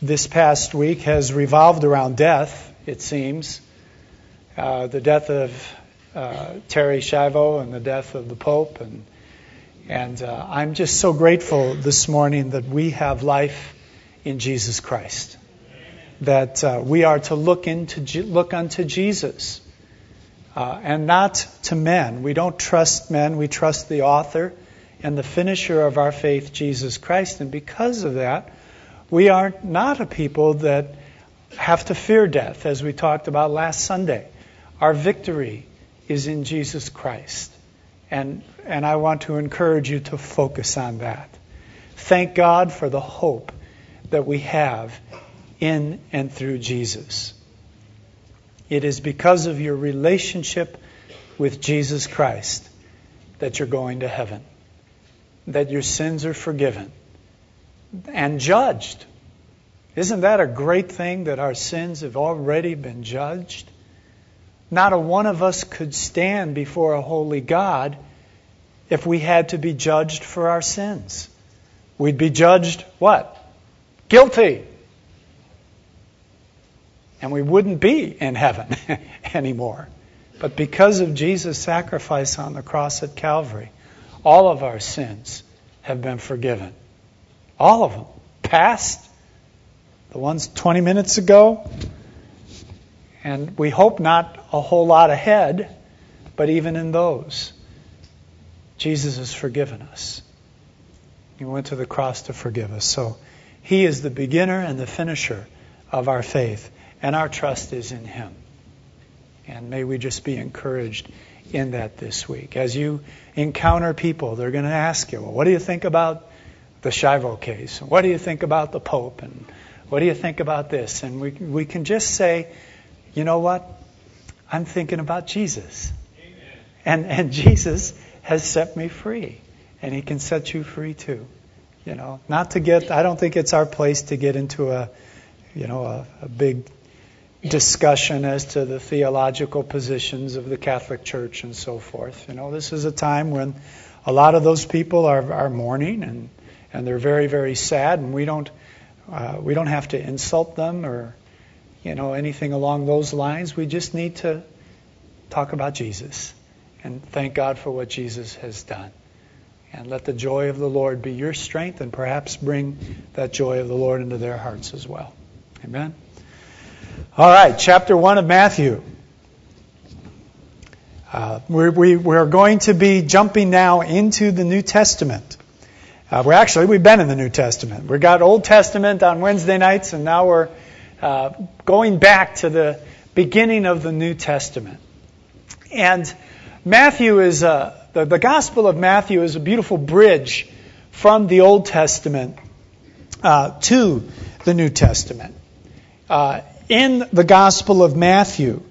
this past week has revolved around death, it seems. The death of Terry Schiavo and the death of the Pope. And I'm just so grateful this morning that we have life in Jesus Christ. That we are to look unto Jesus and not to men. We don't trust men. We trust the author and the finisher of our faith, Jesus Christ. And because of that, we are not a people that have to fear death, as we talked about last Sunday. Our victory is in Jesus Christ. And I want to encourage you to focus on that. Thank God for the hope that we have in and through Jesus. It is because of your relationship with Jesus Christ that you're going to heaven, that your sins are forgiven and judged. Isn't that a great thing that our sins have already been judged? Not a one of us could stand before a holy God if we had to be judged for our sins. We'd be judged what? Guilty. And we wouldn't be in heaven anymore. But because of Jesus' sacrifice on the cross at Calvary, all of our sins have been forgiven. All of them. Past, the ones 20 minutes ago, and we hope not a whole lot ahead, but even in those, Jesus has forgiven us. He went to the cross to forgive us. So He is the beginner and the finisher of our faith, and our trust is in Him. And may we just be encouraged in that this week. As you encounter people, they're going to ask you, well, what do you think about the Schiavo case? What do you think about the Pope? And what do you think about this? And we can just say, you know what? I'm thinking about Jesus. And Jesus has set me free. And He can set you free too. You know, I don't think it's our place to get into a big discussion as to the theological positions of the Catholic Church and so forth. You know, this is a time when a lot of those people are mourning and they're very, very sad, and we don't have to insult them or anything along those lines. We just need to talk about Jesus and thank God for what Jesus has done. And let the joy of the Lord be your strength, and perhaps bring that joy of the Lord into their hearts as well. Amen. All right, chapter 1 of Matthew. We're going to be jumping now into the New Testament. We've been in the New Testament. We got Old Testament on Wednesday nights, and now we're going back to the beginning of the New Testament. And Matthew is the Gospel of Matthew is a beautiful bridge from the Old Testament to the New Testament. In the Gospel of Matthew,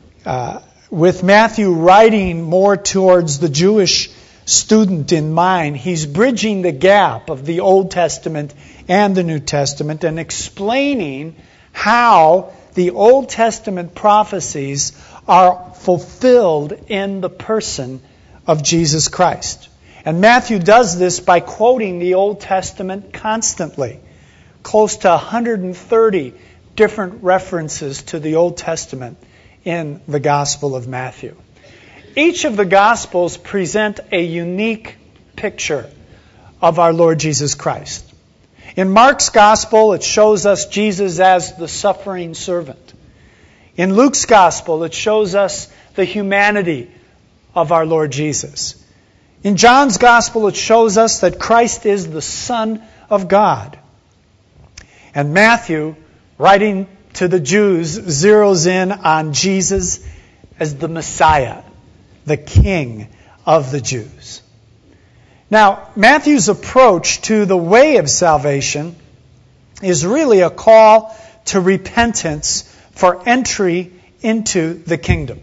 with Matthew writing more towards the Jewish student in mind, he's bridging the gap of the Old Testament and the New Testament and explaining how the Old Testament prophecies are fulfilled in the person of Jesus Christ. And Matthew does this by quoting the Old Testament constantly. Close to 130 different references to the Old Testament in the Gospel of Matthew. Each of the Gospels present a unique picture of our Lord Jesus Christ. In Mark's Gospel, it shows us Jesus as the suffering servant. In Luke's Gospel, it shows us the humanity of our Lord Jesus. In John's Gospel, it shows us that Christ is the Son of God. And Matthew, writing to the Jews, zeroes in on Jesus as the Messiah, the King of the Jews. Now, Matthew's approach to the way of salvation is really a call to repentance for entry into the kingdom.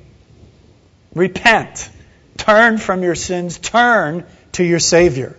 Repent. Turn from your sins. Turn to your Savior.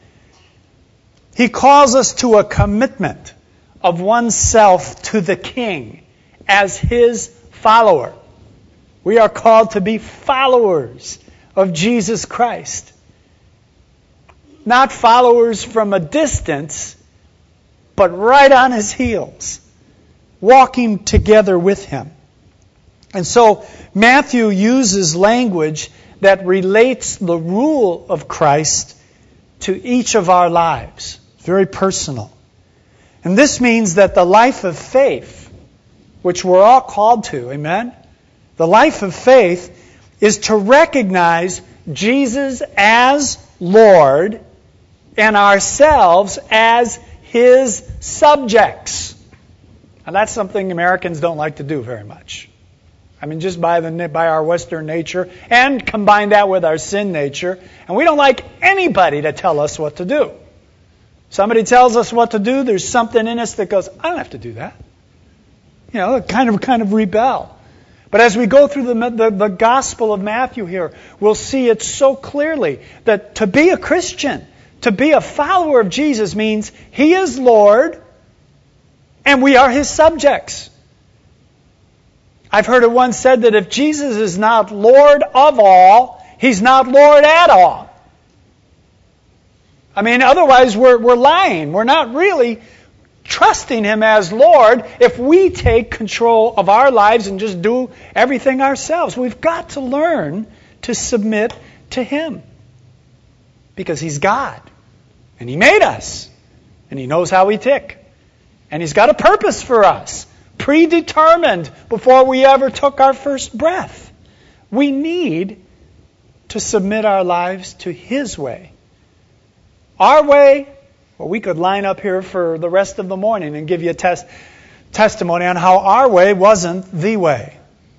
He calls us to a commitment of oneself to the King as His follower. We are called to be followers of Jesus Christ. Not followers from a distance, but right on his heels, walking together with him. And so Matthew uses language that relates the rule of Christ to each of our lives. It's very personal. And this means that the life of faith, which we're all called to, amen? The life of faith is to recognize Jesus as Lord and ourselves as His subjects. And that's something Americans don't like to do very much. I mean, just by our Western nature, and combine that with our sin nature. And we don't like anybody to tell us what to do. Somebody tells us what to do, there's something in us that goes, I don't have to do that. You know, kind of rebel. But as we go through the Gospel of Matthew here, we'll see it so clearly that to be a Christian, to be a follower of Jesus means He is Lord and we are His subjects. I've heard it once said that if Jesus is not Lord of all, He's not Lord at all. I mean, otherwise we're lying. We're not really trusting Him as Lord if we take control of our lives and just do everything ourselves. We've got to learn to submit to Him. Because He's God. And He made us. And He knows how we tick. And He's got a purpose for us. Predetermined before we ever took our first breath. We need to submit our lives to His way. Our way, well, we could line up here for the rest of the morning and give you a testimony on how our way wasn't the way.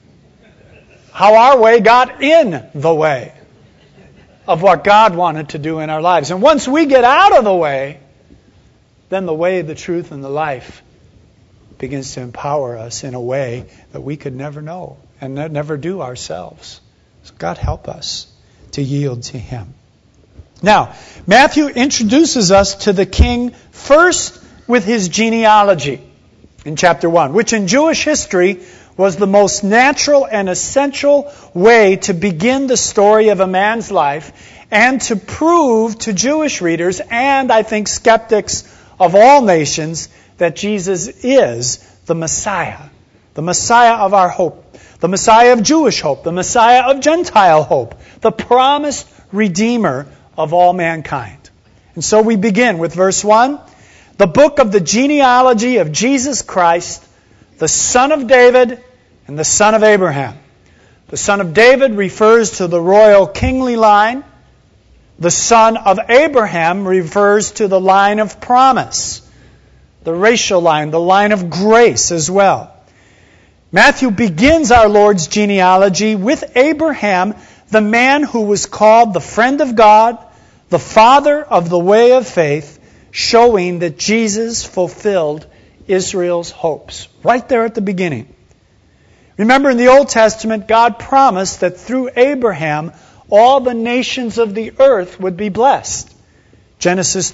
How our way got in the way of what God wanted to do in our lives. And once we get out of the way, then the way, the truth, and the life begins to empower us in a way that we could never know and never do ourselves. So God help us to yield to Him. Now, Matthew introduces us to the king first with his genealogy in chapter 1, which in Jewish history was the most natural and essential way to begin the story of a man's life and to prove to Jewish readers and I think skeptics of all nations that Jesus is the Messiah of our hope, the Messiah of Jewish hope, the Messiah of Gentile hope, the promised Redeemer of all mankind. And so we begin with verse 1, the book of the genealogy of Jesus Christ, the son of David and the son of Abraham. The son of David refers to the royal kingly line. The son of Abraham refers to the line of promise, the racial line, the line of grace as well. Matthew begins our Lord's genealogy with Abraham, the man who was called the friend of God, the father of the way of faith, showing that Jesus fulfilled Israel's hopes. Right there at the beginning. Remember in the Old Testament, God promised that through Abraham, all the nations of the earth would be blessed. Genesis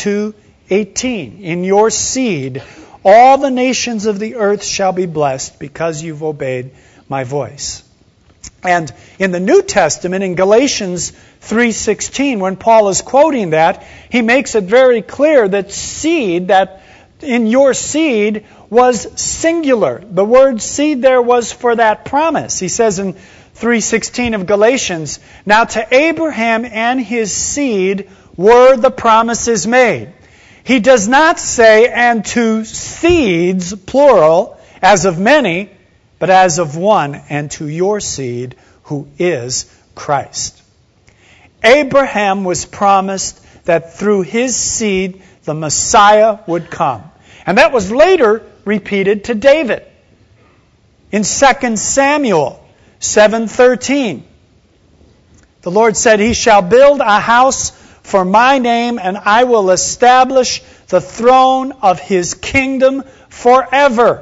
22:18. In your seed, all the nations of the earth shall be blessed because you've obeyed my voice. And in the New Testament, in Galatians 3:16, when Paul is quoting that, he makes it very clear that seed, that in your seed was singular. The word seed there was for that promise. He says in 3:16 of Galatians, now to Abraham and his seed were the promises made. He does not say, and to seeds, plural, as of many, but as of one, and to your seed, who is Christ. Abraham was promised that through his seed, the Messiah would come. And that was later repeated to David. In 2 Samuel 7:13, the Lord said, He shall build a house for my name, and I will establish the throne of His kingdom forever.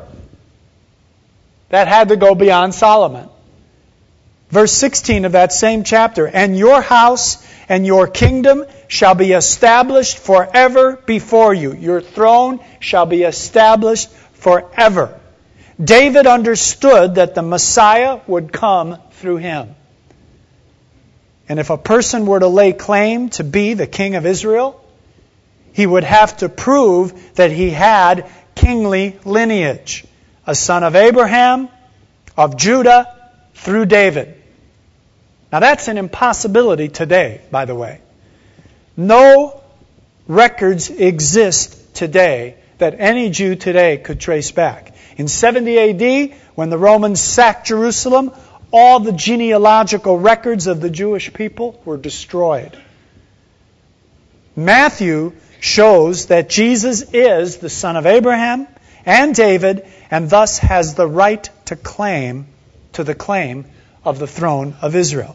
That had to go beyond Solomon. Verse 16 of that same chapter, and your house and your kingdom shall be established forever before you. Your throne shall be established forever. David understood that the Messiah would come through him. And if a person were to lay claim to be the king of Israel, he would have to prove that he had kingly lineage, a son of Abraham, of Judah, through David. Now that's an impossibility today, by the way. No records exist today that any Jew today could trace back. In 70 A.D., when the Romans sacked Jerusalem, all the genealogical records of the Jewish people were destroyed. Matthew shows that Jesus is the son of Abraham and David, and thus has the right to the claim of the throne of Israel.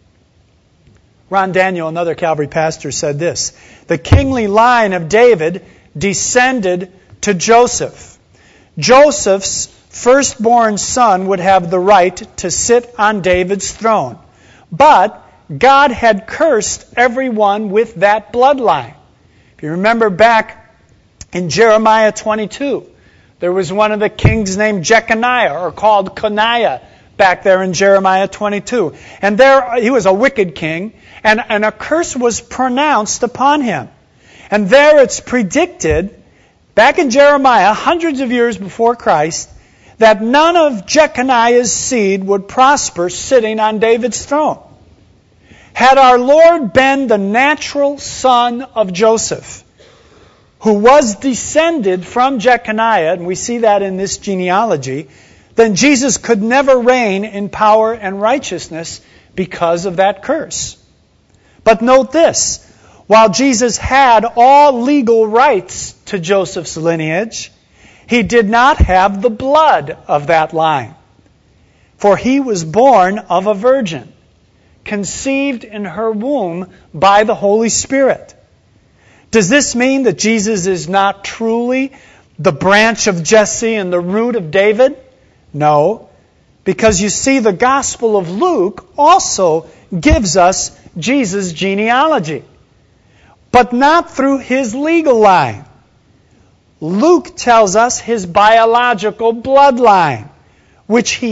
Ron Daniel, another Calvary pastor, said this: the kingly line of David descended to Joseph. Joseph's firstborn son would have the right to sit on David's throne. But God had cursed everyone with that bloodline. If you remember back in Jeremiah 22, there was one of the kings named Jeconiah, or called Coniah, back there in Jeremiah 22. And there he was a wicked king, and a curse was pronounced upon him. And there it's predicted, back in Jeremiah, hundreds of years before Christ, that none of Jeconiah's seed would prosper sitting on David's throne. Had our Lord been the natural son of Joseph, who was descended from Jeconiah, and we see that in this genealogy, then Jesus could never reign in power and righteousness because of that curse. But note this: while Jesus had all legal rights to Joseph's lineage, he did not have the blood of that line. For he was born of a virgin, conceived in her womb by the Holy Spirit. Does this mean that Jesus is not truly the branch of Jesse and the root of David? No, because you see, the Gospel of Luke also gives us Jesus' genealogy, but not through his legal line. Luke tells us his biological bloodline, which he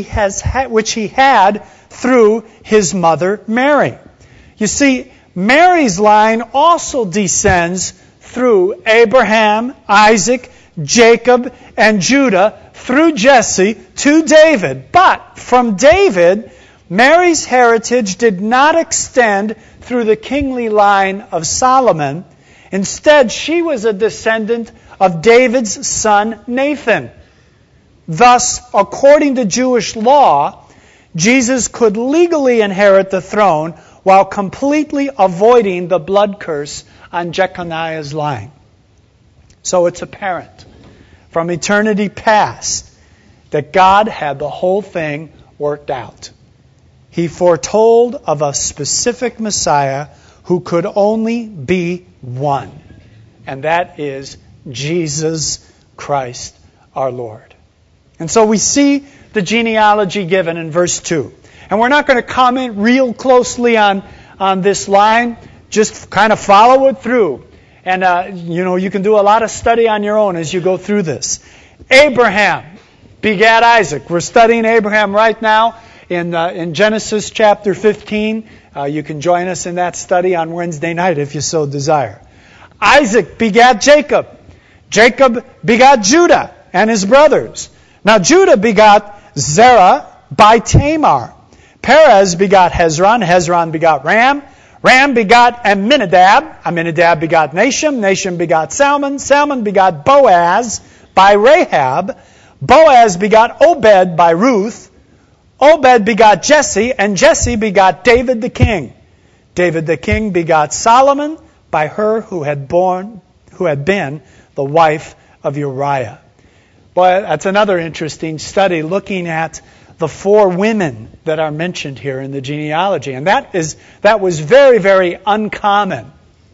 had through his mother Mary. You see, Mary's line also descends through Abraham, Isaac, Jacob, and Judah, through Jesse to David. But from David, Mary's heritage did not extend through the kingly line of Solomon. Instead, she was a descendant of David's son Nathan. Thus, according to Jewish law, Jesus could legally inherit the throne while completely avoiding the blood curse on Jeconiah's line. So it's apparent from eternity past that God had the whole thing worked out. He foretold of a specific Messiah who could only be one, and that is Jesus Christ our Lord. And so we see the genealogy given in verse 2. And we're not going to comment real closely on this line. Just kind of follow it through. And, you can do a lot of study on your own as you go through this. Abraham begat Isaac. We're studying Abraham right now in Genesis chapter 15. You can join us in that study on Wednesday night if you so desire. Isaac begat Jacob. Jacob begot Judah and his brothers. Now Judah begot Zerah by Tamar. Perez begot Hezron. Hezron begot Ram. Ram begot Amminadab. Amminadab begot Nahshon. Nahshon begot Salmon. Salmon begot Boaz by Rahab. Boaz begot Obed by Ruth. Obed begot Jesse, and Jesse begot David the king. David the king begot Solomon by her who had been the wife of Uriah. Boy, that's another interesting study, looking at the 4 women that are mentioned here in the genealogy. And that was very, very uncommon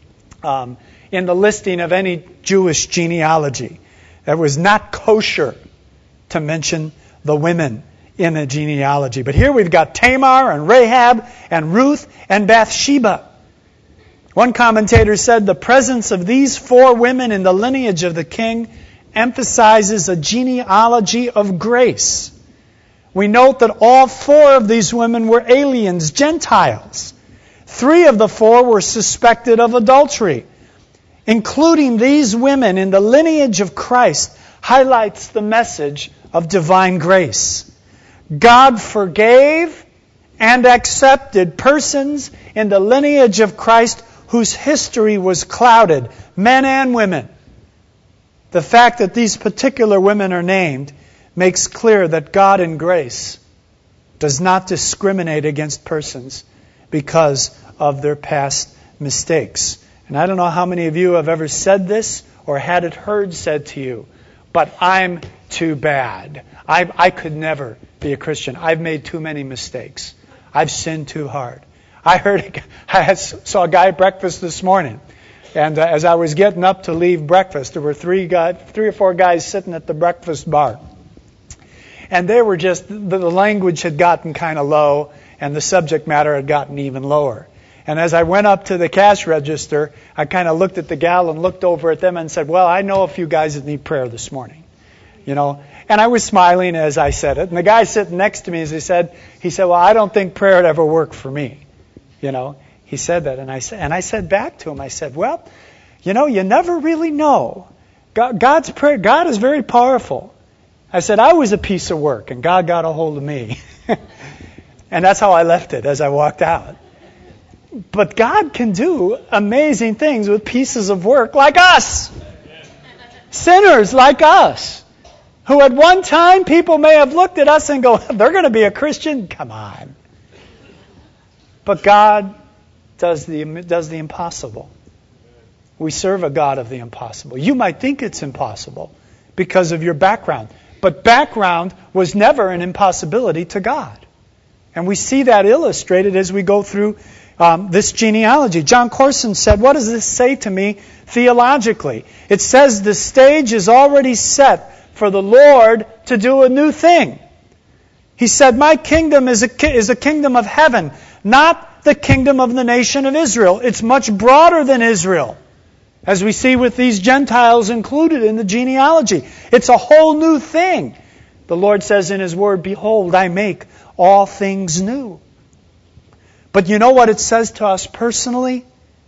in the listing of any Jewish genealogy. It was not kosher to mention the women in a genealogy. But here we've got Tamar and Rahab and Ruth and Bathsheba. One commentator said the presence of these 4 women in the lineage of the king emphasizes a genealogy of grace. We note that all 4 of these women were aliens, Gentiles. 3 of the 4 were suspected of adultery. including these women in the lineage of Christ, highlights the message of divine grace. God forgave and accepted persons in the lineage of Christ whose history was clouded, men and women. The fact that these particular women are named makes clear that God in grace does not discriminate against persons because of their past mistakes. And I don't know how many of you have ever said this or had it heard said to you, but I'm too bad. I could never be a Christian. I've made too many mistakes. I've sinned too hard. I saw a guy at breakfast this morning, and as I was getting up to leave breakfast, there were three or four guys sitting at the breakfast bar. And they were just, the language had gotten kind of low, and the subject matter had gotten even lower. And as I went up to the cash register, I kind of looked at the gal and looked over at them and said, well, I know a few guys that need prayer this morning. You know, and I was smiling as I said it. And the guy sitting next to me, as he said, well, I don't think prayer would ever work for me. You know, he said that. And I said back to him, I said, well, you know, you never really know. God's prayer, God is very powerful. I said, I was a piece of work, and God got a hold of me. And that's how I left it as I walked out. But God can do amazing things with pieces of work like us. Sinners like us. Who at one time people may have looked at us and go, they're going to be a Christian? Come on. But God does the impossible. We serve a God of the impossible. You might think it's impossible because of your background. But background was never an impossibility to God. And we see that illustrated as we go through this genealogy. John Corson said, what does this say to me theologically? It says the stage is already set for the Lord to do a new thing. He said, my kingdom is a kingdom of heaven, not the kingdom of the nation of Israel. It's much broader than Israel, as we see with these Gentiles included in the genealogy. It's a whole new thing. The Lord says in His Word, behold, I make all things new. But you know what it says to us personally?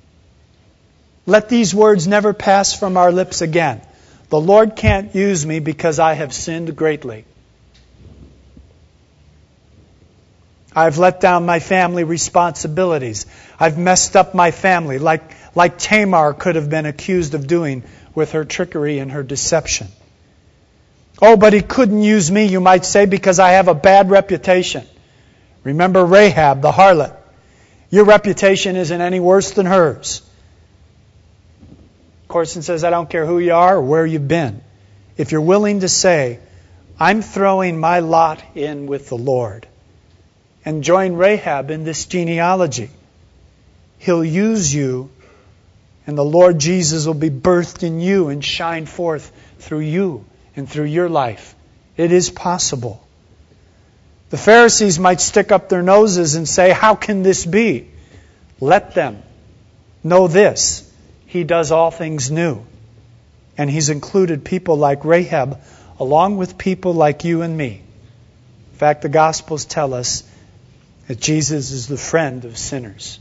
Let these words never pass from our lips again. The Lord can't use me because I have sinned greatly. I've let down my family responsibilities. I've messed up my family like Tamar could have been accused of doing with her trickery and her deception. Oh, but He couldn't use me, you might say, because I have a bad reputation. Remember Rahab, the harlot. Your reputation isn't any worse than hers. Corson says, I don't care who you are or where you've been. If you're willing to say, I'm throwing my lot in with the Lord, and join Rahab in this genealogy, He'll use you, and the Lord Jesus will be birthed in you and shine forth through you and through your life. It is possible. The Pharisees might stick up their noses and say, how can this be? Let them know this. He does all things new. And He's included people like Rahab along with people like you and me. In fact, the Gospels tell us that Jesus is the friend of sinners.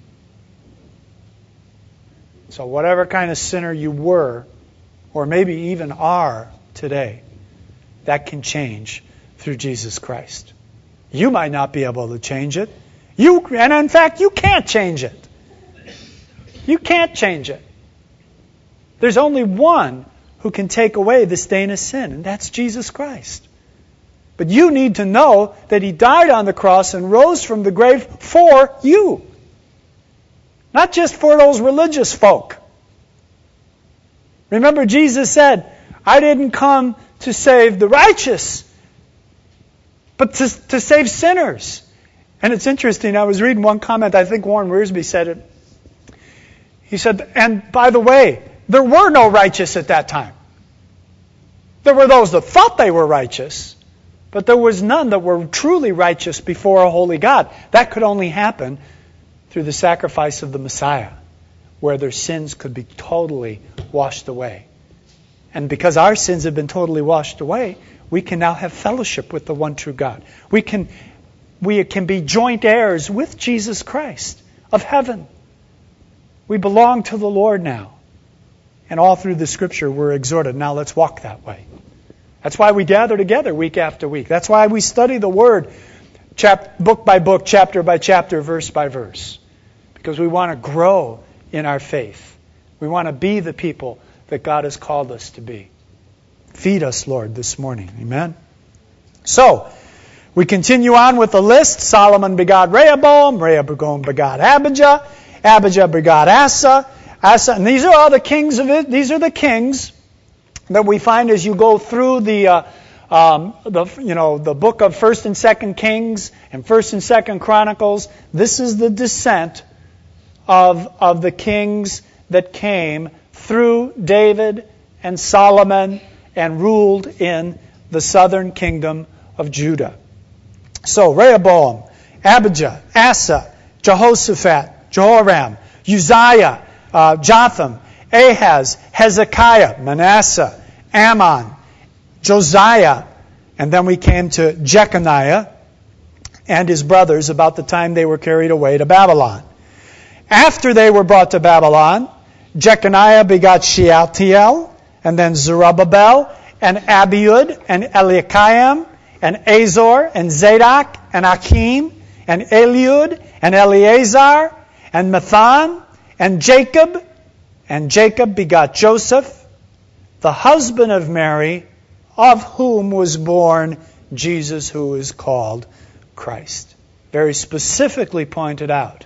So whatever kind of sinner you were, or maybe even are today, that can change through Jesus Christ. You might not be able to change it. And in fact, you can't change it. You can't change it. There's only one who can take away the stain of sin, and that's Jesus Christ. But you need to know that He died on the cross and rose from the grave for you. Not just for those religious folk. Remember, Jesus said, I didn't come to save the righteous, but to save sinners. And it's interesting, I was reading one comment, I think Warren Wiersbe said it. He said, and by the way, there were no righteous at that time. There were those that thought they were righteous, but there was none that were truly righteous before a holy God. That could only happen through the sacrifice of the Messiah, where their sins could be totally washed away. And because our sins have been totally washed away, we can now have fellowship with the one true God. We can be joint heirs with Jesus Christ of heaven. We belong to the Lord now. And all through the Scripture we're exhorted, now let's walk that way. That's why we gather together week after week. That's why we study the Word book by book, chapter by chapter, verse by verse. Because we want to grow in our faith. We want to be the people that God has called us to be. Feed us, Lord, this morning. Amen? So, we continue on with the list. Solomon begot Rehoboam. Rehoboam begot Abijah. Abijah begot Asa. And these are all the kings of it. These are the kings that we find as you go through the book of 1st and 2nd Kings and 1st and 2nd Chronicles. This is the descent of the kings that came through David and Solomon and ruled in the southern kingdom of Judah. So Rehoboam, Abijah, Asa, Jehoshaphat, Jehoram, Uzziah, Jotham, Ahaz, Hezekiah, Manasseh, Ammon, Josiah, and then we came to Jeconiah and his brothers about the time they were carried away to Babylon. After they were brought to Babylon, Jeconiah begot Shealtiel, and then Zerubbabel, and Abiud, and Eliakim, and Azor, and Zadok, and Achim, and Eliud, and Eleazar, and Mathan, and Jacob. And Jacob begot Joseph, the husband of Mary, of whom was born Jesus, who is called Christ. Very specifically pointed out.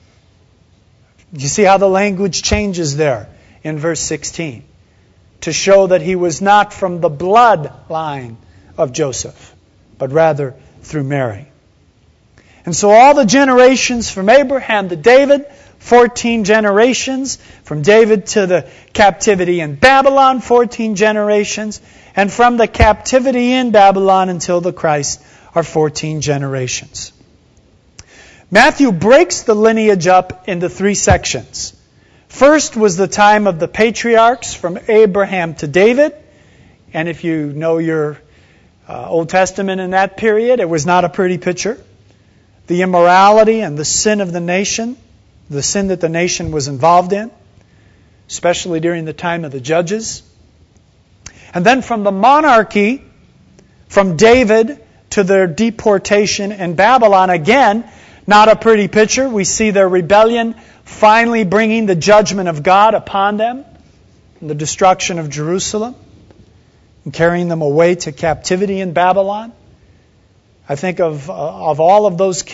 You see how the language changes there in verse 16 to show that he was not from the bloodline of Joseph, but rather through Mary. And so all the generations from Abraham to David, 14 generations, from David to the captivity in Babylon, 14 generations, and from the captivity in Babylon until the Christ are 14 generations. Matthew breaks the lineage up into 3 sections. First was the time of the patriarchs from Abraham to David. And if you know your Old Testament in that period, it was not a pretty picture. The immorality and the sin of the nation, the sin that the nation was involved in, especially during the time of the judges. And then from the monarchy, from David to their deportation in Babylon, again, not a pretty picture. We see their rebellion finally bringing the judgment of God upon them, and the destruction of Jerusalem, and carrying them away to captivity in Babylon. I think of all of those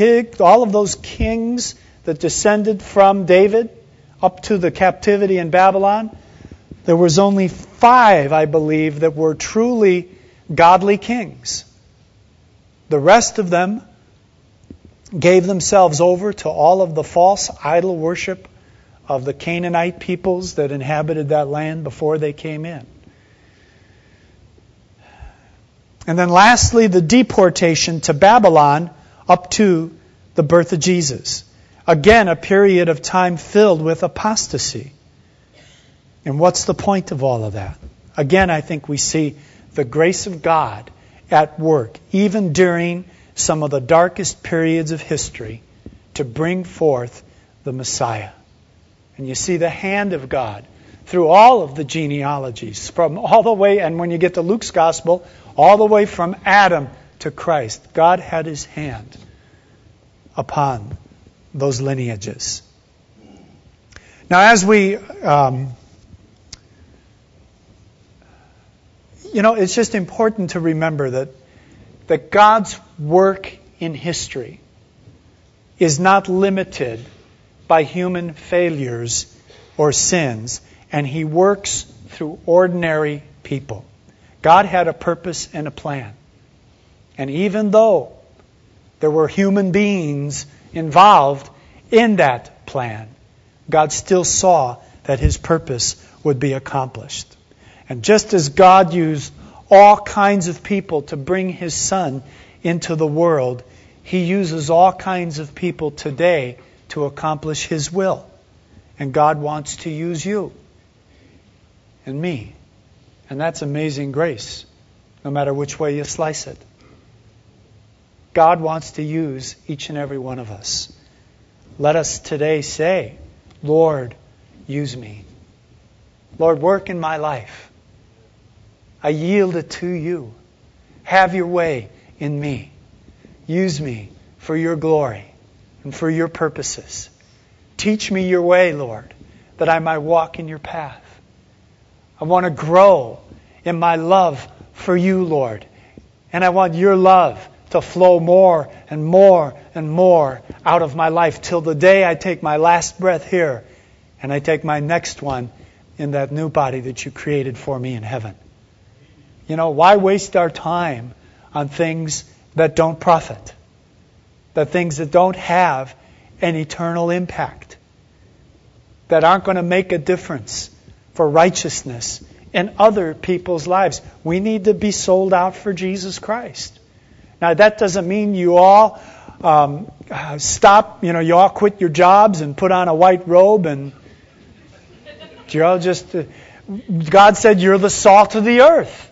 kings that descended from David up to the captivity in Babylon. There was only 5, I believe, that were truly godly kings. The rest of them gave themselves over to all of the false idol worship of the Canaanite peoples that inhabited that land before they came in. And then lastly, the deportation to Babylon up to the birth of Jesus. Again, a period of time filled with apostasy. And what's the point of all of that? Again, I think we see the grace of God at work, even during some of the darkest periods of history, to bring forth the Messiah. And you see the hand of God through all of the genealogies, from all the way, and when you get to Luke's Gospel, all the way from Adam to Christ. God had His hand upon those lineages. Now, as we, it's just important to remember that God's work in history is not limited by human failures or sins, and He works through ordinary people. God had a purpose and a plan. And even though there were human beings involved in that plan, God still saw that His purpose would be accomplished. And just as God used all kinds of people to bring His Son into the world, He uses all kinds of people today to accomplish His will. And God wants to use you and me. And that's amazing grace, no matter which way you slice it. God wants to use each and every one of us. Let us today say, Lord, use me. Lord, work in my life. I yield it to you. Have your way in me. Use me for your glory and for your purposes. Teach me your way, Lord, that I might walk in your path. I want to grow in my love for you, Lord. And I want your love to flow more and more and more out of my life till the day I take my last breath here and I take my next one in that new body that you created for me in heaven. You know, why waste our time on things that don't profit? The things that don't have an eternal impact, that aren't going to make a difference for righteousness in other people's lives. We need to be sold out for Jesus Christ. Now, that doesn't mean you all stop, you all quit your jobs and put on a white robe and you're all just... God said you're the salt of the earth.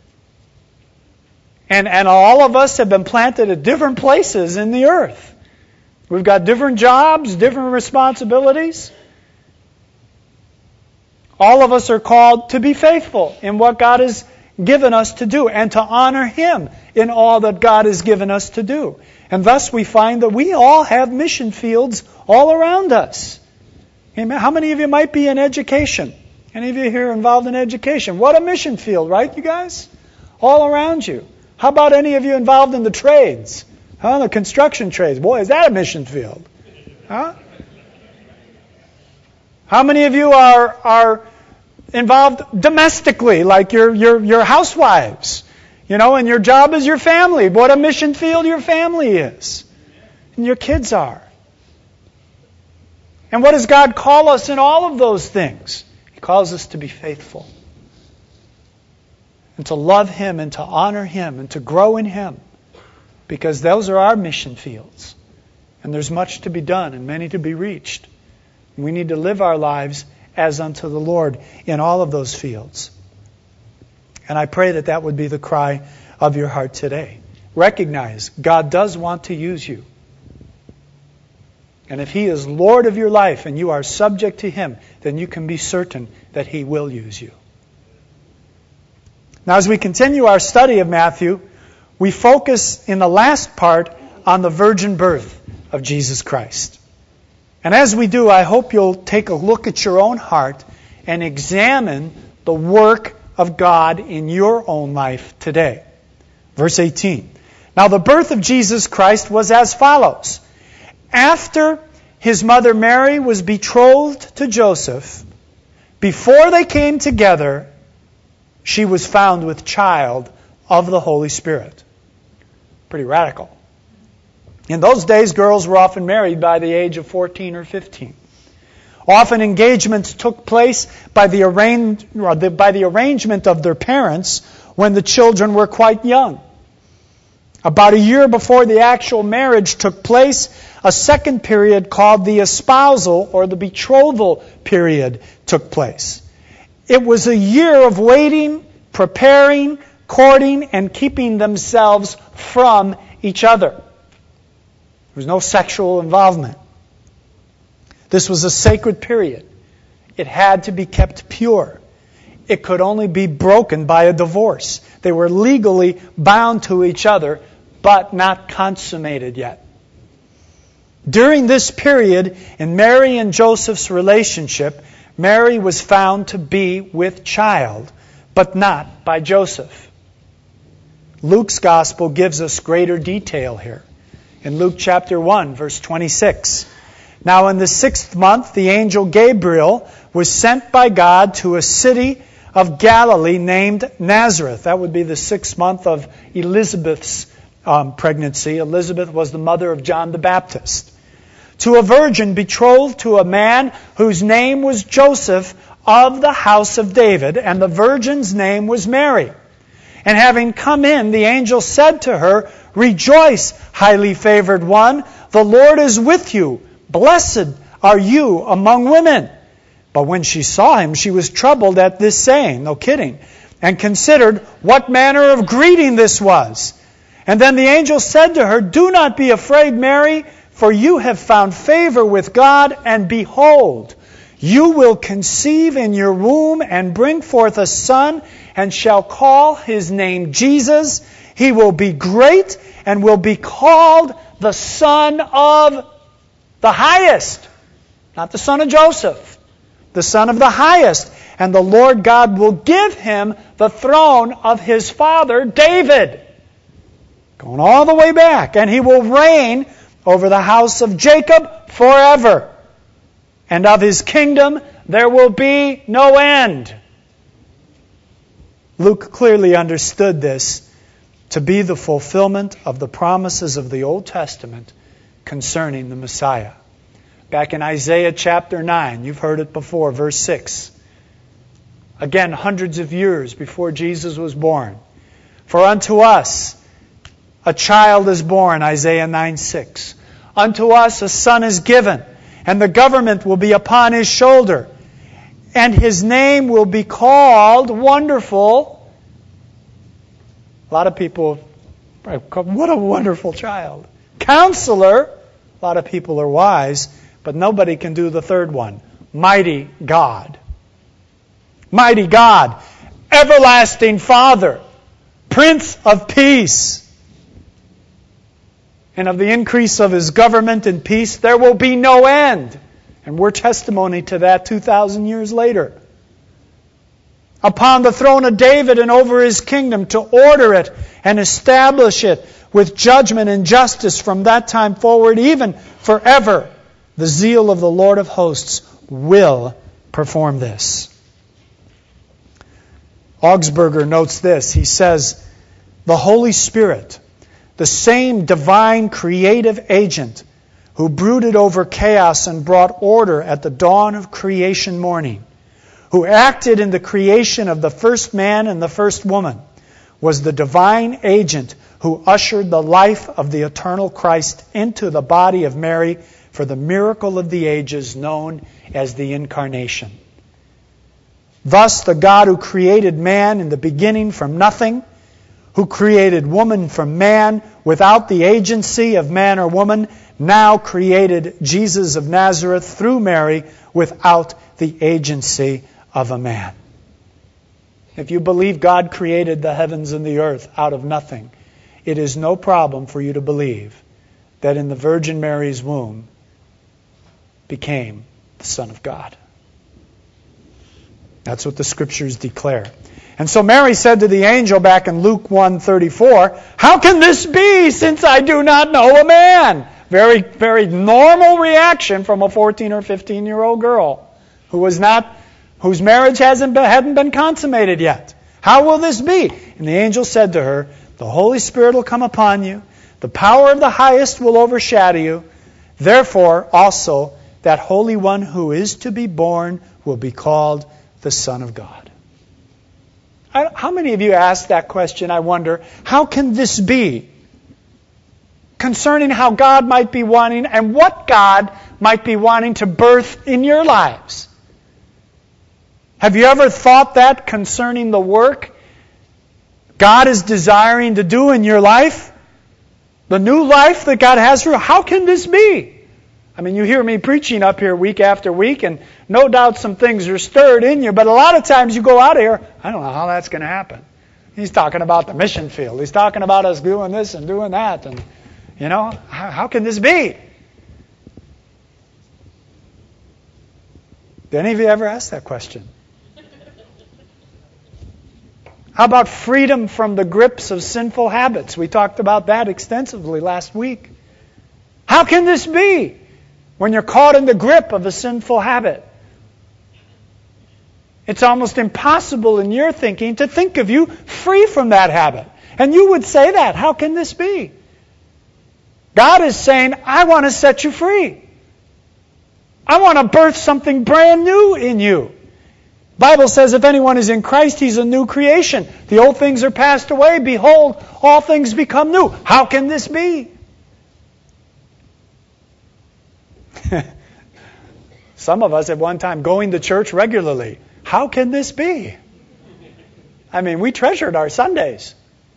And all of us have been planted at different places in the earth. We've got different jobs, different responsibilities. All of us are called to be faithful in what God has given us to do and to honor Him in all that God has given us to do. And thus we find that we all have mission fields all around us. Amen. How many of you might be in education? Any of you here involved in education? What a mission field, right, you guys? All around you. How about any of you involved in the trades? The construction trades. Boy, is that a mission field. Huh? How many of you are involved domestically, like your housewives? And your job is your family. What a mission field your family is. And your kids are. And what does God call us in all of those things? He calls us to be faithful. And to love Him and to honor Him and to grow in Him. Because those are our mission fields. And there's much to be done and many to be reached. We need to live our lives as unto the Lord in all of those fields. And I pray that that would be the cry of your heart today. Recognize God does want to use you. And if He is Lord of your life and you are subject to Him, then you can be certain that He will use you. Now, as we continue our study of Matthew, we focus in the last part on the virgin birth of Jesus Christ. And as we do, I hope you'll take a look at your own heart and examine the work of God in your own life today. Verse 18. Now, the birth of Jesus Christ was as follows. After His mother Mary was betrothed to Joseph, before they came together, she was found with child of the Holy Spirit. Pretty radical. In those days, girls were often married by the age of 14 or 15. Often engagements took place by the arrangement of their parents when the children were quite young. About a year before the actual marriage took place, a second period called the espousal or the betrothal period took place. It was a year of waiting, preparing, courting, and keeping themselves from each other. There was no sexual involvement. This was a sacred period. It had to be kept pure. It could only be broken by a divorce. They were legally bound to each other, but not consummated yet. During this period, in Mary and Joseph's relationship, Mary was found to be with child, but not by Joseph. Luke's gospel gives us greater detail here. In Luke chapter 1, verse 26. Now in the 6th month, the angel Gabriel was sent by God to a city of Galilee named Nazareth. That would be the 6th month of Elizabeth's pregnancy. Elizabeth was the mother of John the Baptist. To a virgin betrothed to a man whose name was Joseph of the house of David, and the virgin's name was Mary. And having come in, the angel said to her, "Rejoice, highly favored one, the Lord is with you. Blessed are you among women." But when she saw him, she was troubled at this saying, no kidding, and considered what manner of greeting this was. And then the angel said to her, "Do not be afraid, Mary, for you have found favor with God, and behold, You will conceive in your womb and bring forth a son, and shall call his name Jesus. He will be great and will be called the Son of the Highest. Not the son of Joseph. The Son of the Highest. And the Lord God will give him the throne of his father David. Going all the way back. And he will reign over the house of Jacob forever. And of his kingdom there will be no end. Luke clearly understood this to be the fulfillment of the promises of the Old Testament concerning the Messiah. Back in Isaiah chapter 9, you've heard it before, verse 6. Again, hundreds of years before Jesus was born. For unto us a child is born, Isaiah 9:6. Unto us a son is given, and the government will be upon his shoulder. And his name will be called Wonderful. A lot of people, what a wonderful child. Counselor. A lot of people are wise, but nobody can do the third one. Mighty God. Mighty God. Everlasting Father. Prince of Peace. And of the increase of his government and peace, there will be no end. And we're testimony to that 2,000 years later. Upon the throne of David and over his kingdom, to order it and establish it with judgment and justice from that time forward, even forever. The zeal of the Lord of hosts will perform this. Augsburger notes this. He says, the Holy Spirit, the same divine creative agent who brooded over chaos and brought order at the dawn of creation morning, who acted in the creation of the first man and the first woman, was the divine agent who ushered the life of the eternal Christ into the body of Mary for the miracle of the ages known as the Incarnation. Thus, the God who created man in the beginning from nothing, who created woman from man without the agency of man or woman, now created Jesus of Nazareth through Mary without the agency of a man. If you believe God created the heavens and the earth out of nothing, it is no problem for you to believe that in the Virgin Mary's womb became the Son of God. That's what the Scriptures declare. And so Mary said to the angel back in Luke 1:34, "How can this be since I do not know a man?" Very, very normal reaction from a 14 or 15-year-old girl whose marriage hadn't been consummated yet. How will this be? And the angel said to her, "The Holy Spirit will come upon you. The power of the highest will overshadow you. Therefore, also, that Holy One who is to be born will be called the Son of God." How many of you asked that question, I wonder, how can this be? Concerning how God might be wanting and what God might be wanting to birth in your lives. Have you ever thought that concerning the work God is desiring to do in your life? The new life that God has for you? How can this be? I mean, you hear me preaching up here week after week, and no doubt some things are stirred in you, but a lot of times you go out of here, I don't know how that's going to happen. He's talking about the mission field. He's talking about us doing this and doing that, and how can this be? Did any of you ever ask that question? How about freedom from the grips of sinful habits? We talked about that extensively last week. How can this be when you're caught in the grip of a sinful habit? It's almost impossible in your thinking to think of you free from that habit. And you would say that. How can this be? God is saying, I want to set you free. I want to birth something brand new in you. The Bible says if anyone is in Christ, he's a new creation. The old things are passed away. Behold, all things become new. How can this be? Some of us at one time going to church regularly. How can this be? I mean, we treasured our Sundays.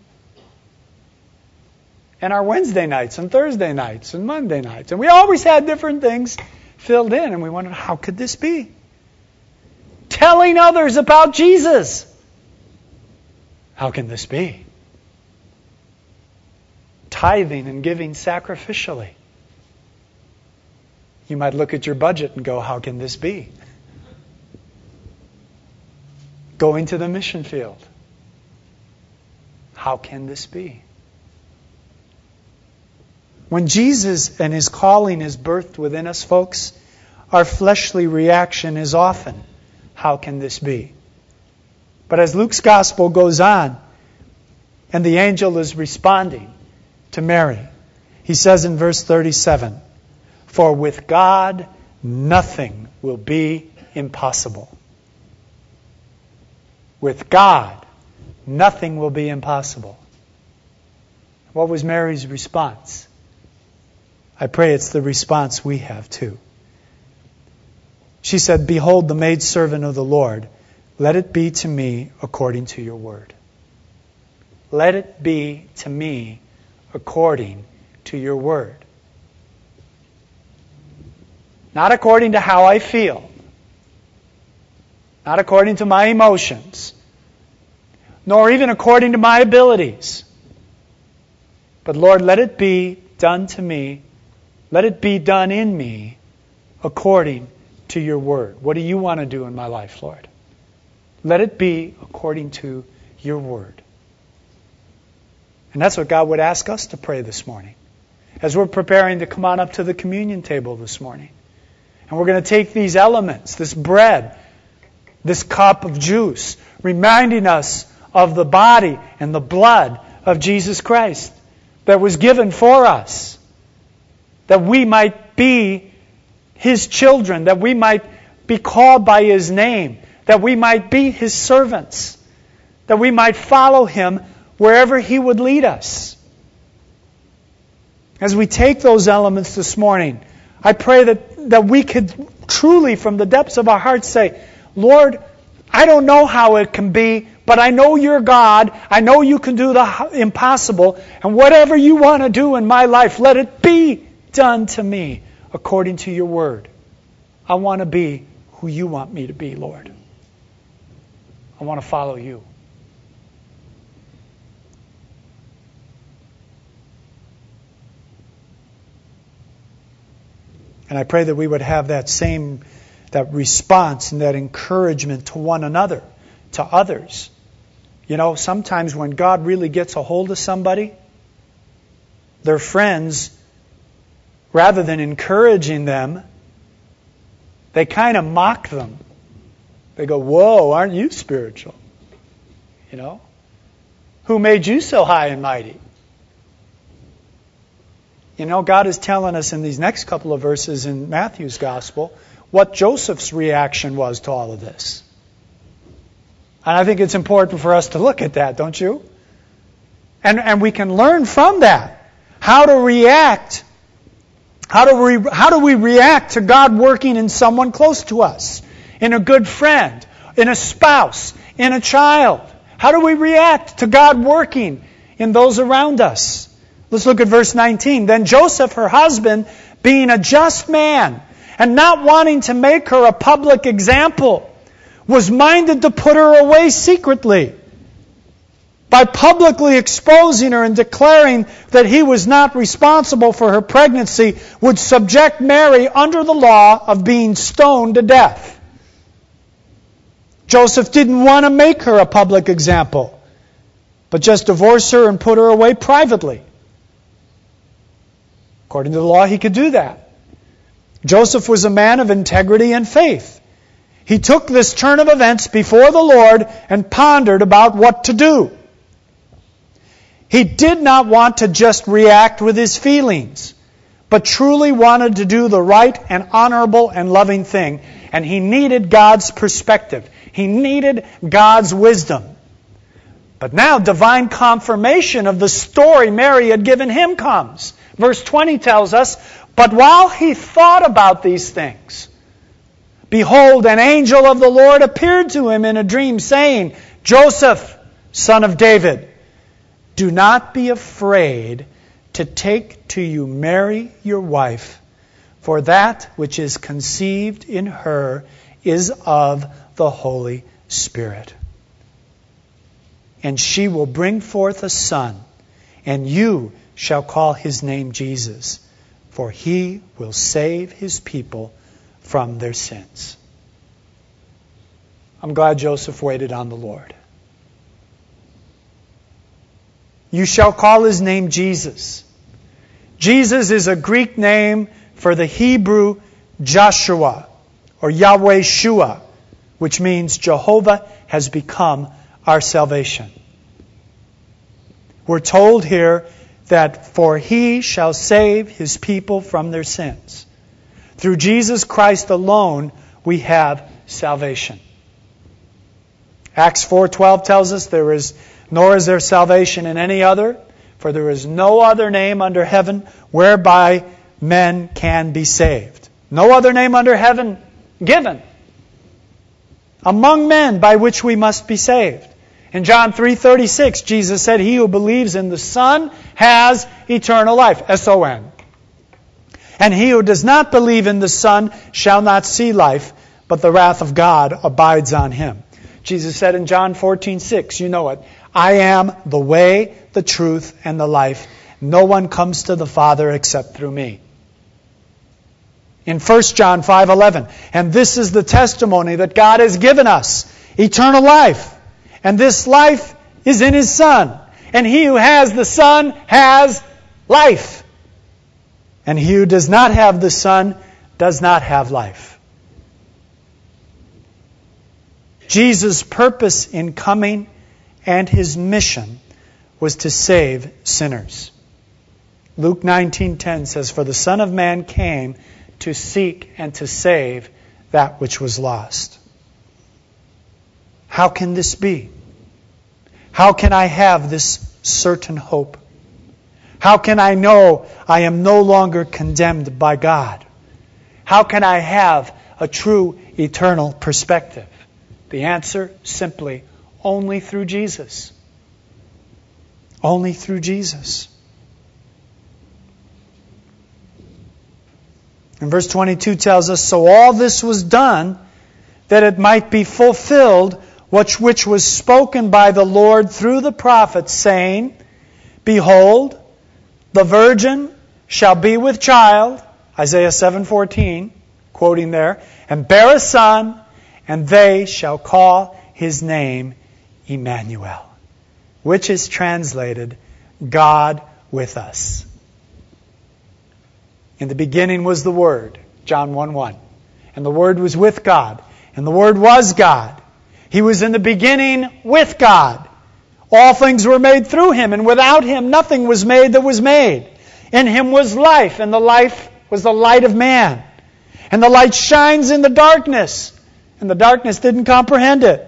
And our Wednesday nights and Thursday nights and Monday nights. And we always had different things filled in. And we wondered, how could this be? telling others about Jesus. How can this be? Tithing and giving sacrificially. You might look at your budget and go, how can this be? Going to the mission field. How can this be? When Jesus and His calling is birthed within us, folks, our fleshly reaction is often, how can this be? But as Luke's gospel goes on, and the angel is responding to Mary, he says in verse 37, for with God nothing will be impossible. With God, nothing will be impossible. What was Mary's response? I pray it's the response we have too. She said, behold the maidservant of the Lord. Let it be to me according to your word. Let it be to me according to your word. Not according to how I feel. Not according to my emotions. Nor even according to my abilities. But Lord, let it be done to me. Let it be done in me according to your word. What do you want to do in my life, Lord? Let it be according to your word. And that's what God would ask us to pray this morning. As we're preparing to come on up to the communion table this morning. And we're going to take these elements, this bread, this cup of juice, reminding us of the body and the blood of Jesus Christ that was given for us. That we might be His children, that we might be called by His name, that we might be His servants, that we might follow Him wherever He would lead us. As we take those elements this morning, I pray that we could truly, from the depths of our hearts, say, Lord, I don't know how it can be, but I know you're God. I know you can do the impossible. And whatever you want to do in my life, let it be done to me according to your word. I want to be who you want me to be, Lord. I want to follow you. And I pray that we would have that response and that encouragement to one another, to others. You know, sometimes when God really gets a hold of somebody, their friends, rather than encouraging them, they kind of mock them. They go, whoa, aren't you spiritual? You know? Who made you so high and mighty? You know, God is telling us in these next couple of verses in Matthew's Gospel what Joseph's reaction was to all of this. And I think it's important for us to look at that, don't you? And we can learn from that how to react. How do we react to God working in someone close to us? In a good friend, in a spouse, in a child? How do we react to God working in those around us? Let's look at verse 19. Then Joseph, her husband, being a just man, and not wanting to make her a public example, was minded to put her away secretly. By publicly exposing her and declaring that he was not responsible for her pregnancy, would subject Mary under the law of being stoned to death. Joseph didn't want to make her a public example, but just divorce her and put her away privately. According to the law, he could do that. Joseph was a man of integrity and faith. He took this turn of events before the Lord and pondered about what to do. He did not want to just react with his feelings, but truly wanted to do the right and honorable and loving thing. And he needed God's perspective. He needed God's wisdom. But now divine confirmation of the story Mary had given him comes. Verse 20 tells us, but while he thought about these things, behold, an angel of the Lord appeared to him in a dream, saying, Joseph, son of David, do not be afraid to take to you Mary, your wife, for that which is conceived in her is of the Holy Spirit. And she will bring forth a son, and you shall call his name Jesus, for he will save his people from their sins. I'm glad Joseph waited on the Lord. You shall call his name Jesus. Jesus is a Greek name for the Hebrew Joshua, or Yahweh Shua, which means Jehovah has become our salvation. We're told here that for he shall save his people from their sins. Through Jesus Christ alone, we have salvation. Acts 4:12 tells us nor is there salvation in any other, for there is no other name under heaven whereby men can be saved. No other name under heaven given among men by which we must be saved. In John 3:36, Jesus said, he who believes in the Son has eternal life. S-O-N. And he who does not believe in the Son shall not see life, but the wrath of God abides on him. Jesus said in John 14:6, you know it, I am the way, the truth, and the life. No one comes to the Father except through me. In 1 John 5:11, and this is the testimony that God has given us, eternal life. And this life is in his Son. And he who has the Son has life. And he who does not have the Son does not have life. Jesus' purpose in coming and his mission was to save sinners. Luke 19:10 says, for the Son of Man came to seek and to save that which was lost. How can this be? How can I have this certain hope? How can I know I am no longer condemned by God? How can I have a true eternal perspective? The answer, simply, only through Jesus. Only through Jesus. And verse 22 tells us, so all this was done that it might be fulfilled which was spoken by the Lord through the prophets, saying, behold, the virgin shall be with child, Isaiah 7:14, quoting there, and bear a son, and they shall call his name Emmanuel, which is translated, God with us. In the beginning was the Word, John 1:1. And the Word was with God, and the Word was God. He was in the beginning with God. All things were made through him, and without him nothing was made that was made. In him was life, and the life was the light of man. And the light shines in the darkness, and the darkness didn't comprehend it.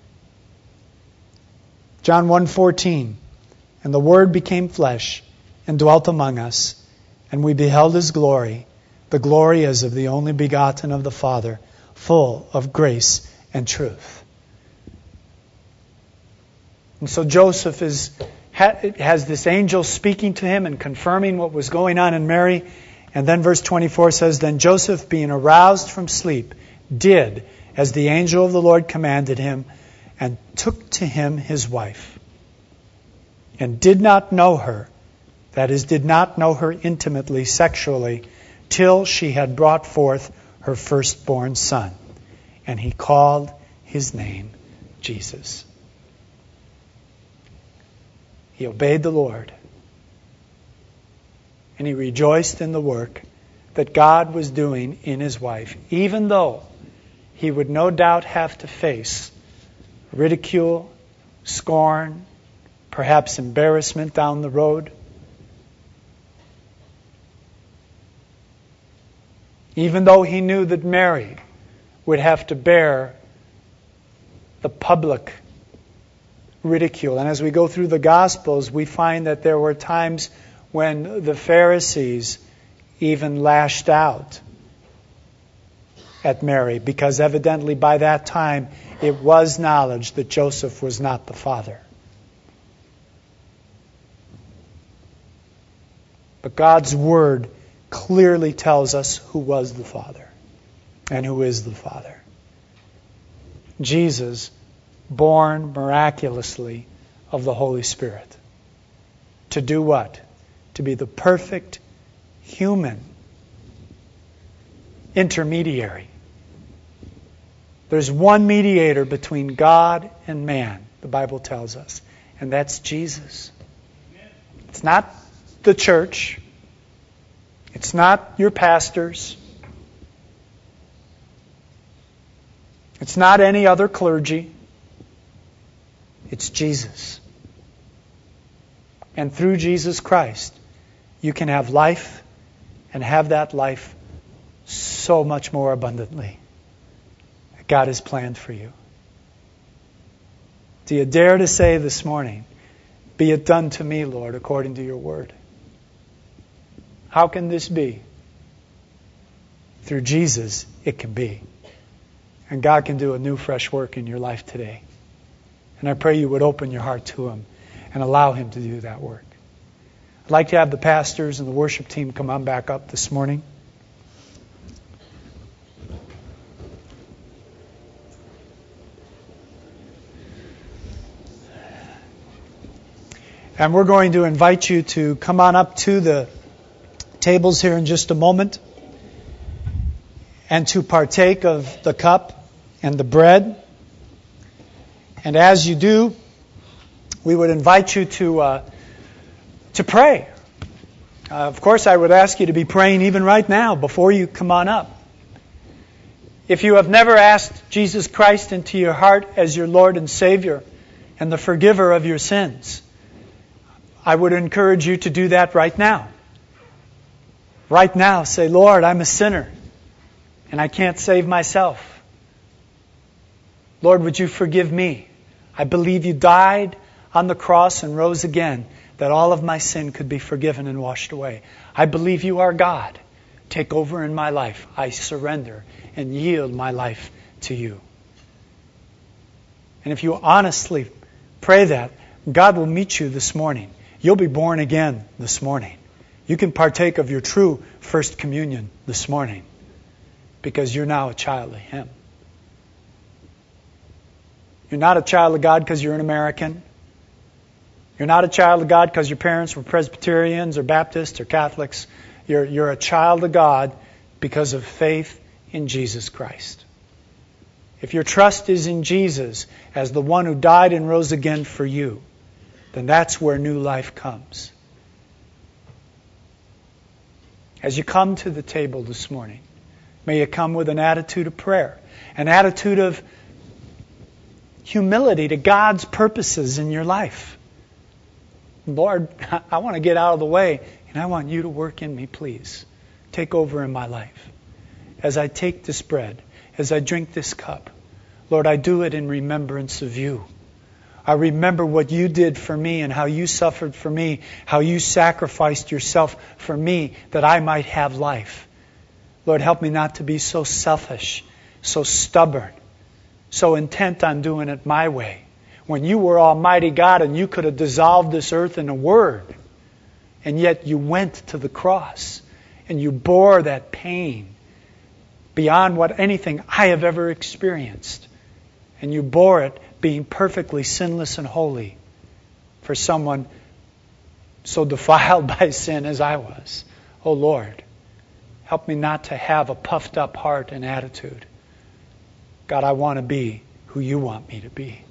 John 1:14. And the Word became flesh and dwelt among us, and we beheld his glory. The glory as of the only begotten of the Father, full of grace and truth. And so Joseph has this angel speaking to him and confirming what was going on in Mary. And then verse 24 says, then Joseph, being aroused from sleep, did as the angel of the Lord commanded him, and took to him his wife, and did not know her, that is, did not know her intimately, sexually, till she had brought forth her firstborn son. And he called his name Jesus. He obeyed the Lord. And he rejoiced in the work that God was doing in his wife, even though he would no doubt have to face ridicule, scorn, perhaps embarrassment down the road. Even though he knew that Mary would have to bear the public ridicule. And as we go through the Gospels, we find that there were times when the Pharisees even lashed out at Mary, because evidently by that time it was knowledge that Joseph was not the father. But God's Word clearly tells us who was the Father and who is the Father. Jesus, born miraculously of the Holy Spirit. To do what? To be the perfect human intermediary. There's one mediator between God and man, the Bible tells us, and that's Jesus. It's not the church. It's not your pastors. It's not any other clergy. It's Jesus. And through Jesus Christ, you can have life and have that life so much more abundantly that God has planned for you. Do you dare to say this morning, "Be it done to me, Lord, according to your word"? How can this be? Through Jesus, it can be. And God can do a new, fresh work in your life today. And I pray you would open your heart to Him and allow Him to do that work. I'd like to have the pastors and the worship team come on back up this morning. And we're going to invite you to come on up to the tables here in just a moment and to partake of the cup and the bread. And as you do, we would invite you to pray. Of course, I would ask you to be praying even right now before you come on up. If you have never asked Jesus Christ into your heart as your Lord and Savior and the forgiver of your sins, I would encourage you to do that right now. Right now, say, "Lord, I'm a sinner and I can't save myself. Lord, would you forgive me? I believe you died on the cross and rose again, that all of my sin could be forgiven and washed away. I believe you are God. Take over in my life. I surrender and yield my life to you." And if you honestly pray that, God will meet you this morning. You'll be born again this morning. You can partake of your true First Communion this morning because you're now a child of Him. You're not a child of God because you're an American. You're not a child of God because your parents were Presbyterians or Baptists or Catholics. You're a child of God because of faith in Jesus Christ. If your trust is in Jesus as the one who died and rose again for you, then that's where new life comes. As you come to the table this morning, may you come with an attitude of prayer, an attitude of humility to God's purposes in your life. Lord, I want to get out of the way, and I want you to work in me, please. Take over in my life. As I take this bread, as I drink this cup, Lord, I do it in remembrance of you. I remember what you did for me and how you suffered for me, how you sacrificed yourself for me that I might have life. Lord, help me not to be so selfish, so stubborn, so intent on doing it my way. When you were Almighty God and you could have dissolved this earth in a word, and yet you went to the cross and you bore that pain beyond what anything I have ever experienced. And you bore it being perfectly sinless and holy for someone so defiled by sin as I was. Oh Lord, help me not to have a puffed up heart and attitude. God, I want to be who you want me to be.